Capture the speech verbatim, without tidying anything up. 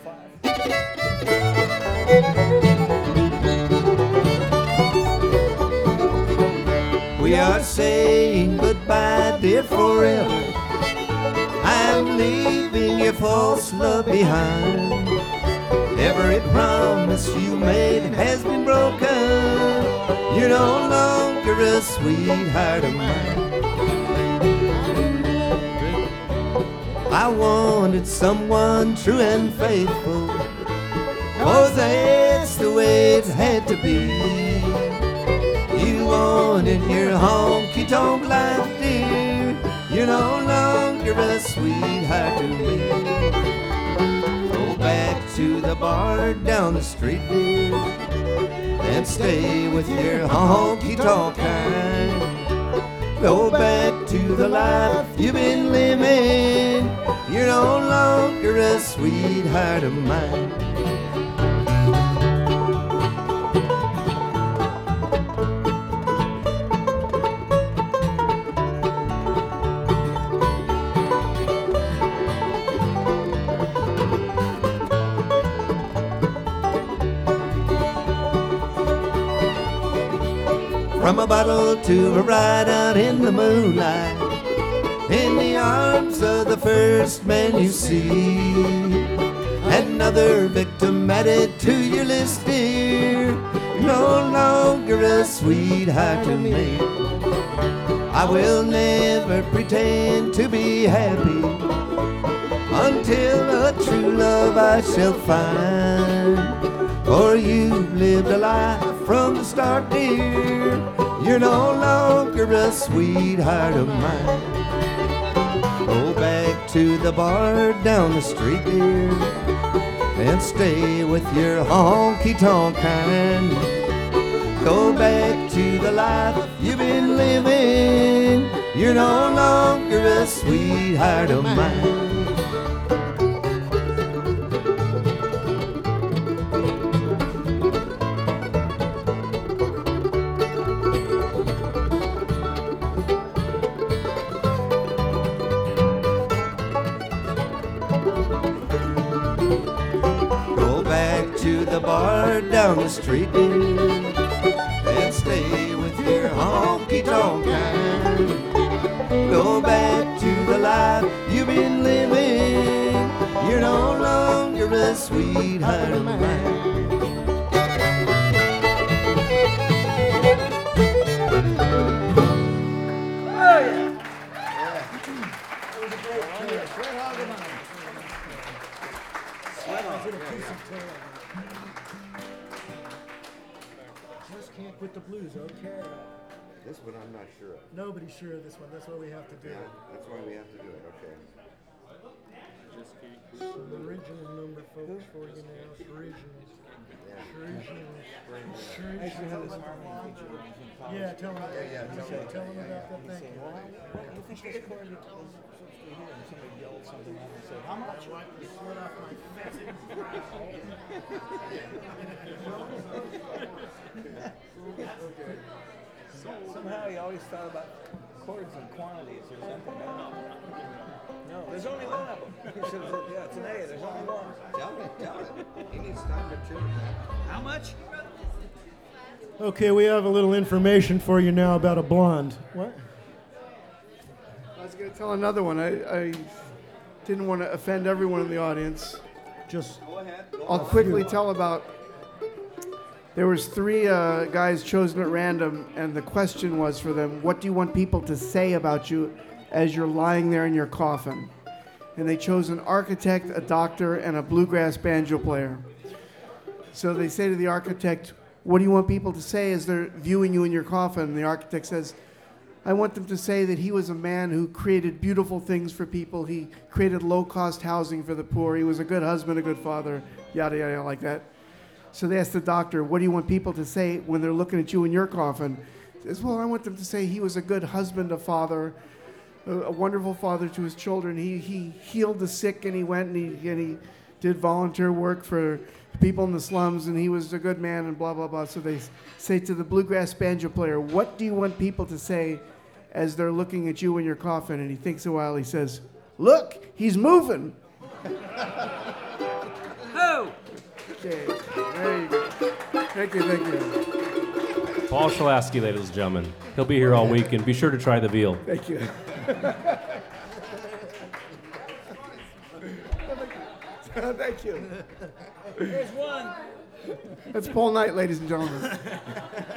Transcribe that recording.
We are saying goodbye, dear, forever. I'm leaving your false love behind. Every promise you made has been broken. You're no longer a sweetheart of mine. I wanted someone true and faithful, 'cause that's the way it had to be. You wanted your honky-tonk life, dear. You're no longer a sweetheart to me. Go back to the bar down the street, dear, and stay with your honky-tonk kind. Go back to the life you've been living. You're no longer a sweetheart of mine. From a bottle to a ride out in the moonlight, in the arms of the first man you see. Another victim added to your list, dear. No longer a sweetheart to me. I will never pretend to be happy until a true love I shall find. For you've lived a life from the start, dear. You're no longer a sweetheart of mine. Go back to the bar down the street, dear, and stay with your honky-tonk kind. Go back to the life you've been living. You're no longer a sweetheart of mine. Bar down the street, dear, and stay with your honky-tonk kind. Go back to the life you've been living. You're no longer a sweetheart of mine. Oh yeah. Yeah. It was a great tune. Sweat hog of mine. Sweat hog. Just can't quit the blues, okay. This one I'm not sure of. Nobody's sure of this one. That's why we have to do Yeah, it. that's why we have to do it, okay. Some original number, folks, for you now. Original. Yeah, tell him. Yeah, yeah, tell him. Tell him about that thing. Well, what do you think this chord is supposed to hear? And somebody yelled something out and said, how much? Wipe the sweat off my face. Okay. Somehow he always thought about chords and quantities or something. No, no, there's only one of them. He said, yeah, it's an A. There's only one. Tell me, tell him. He needs time to tune that. How much? Okay, we have a little information for you now about a blonde. What? I was going to tell another one. I, I didn't want to offend everyone in the audience. Just go ahead. Go I'll quickly tell about. There was three uh, guys chosen at random, and the question was for them: what do you want people to say about you as you're lying there in your coffin? And they chose an architect, a doctor, and a bluegrass banjo player. So they say to the architect, what do you want people to say as they're viewing you in your coffin? And the architect says, I want them to say that he was a man who created beautiful things for people. He created low-cost housing for the poor. He was a good husband, a good father, yada, yada, like that. So they asked the doctor, what do you want people to say when they're looking at you in your coffin? He says, well, I want them to say he was a good husband, a father, a, a wonderful father to his children. He he healed the sick, and he went and he, and he did volunteer work for people in the slums, and he was a good man, and blah, blah, blah. So they say to the bluegrass banjo player, what do you want people to say as they're looking at you in your coffin? And he thinks a while. He says, look, he's moving. Hey! Okay. There you go. Thank you, thank you. Paul Shalasky, ladies and gentlemen. He'll be here all week, and be sure to try the veal. Thank you. Thank you. Here's one. That's Paul Knight, ladies and gentlemen.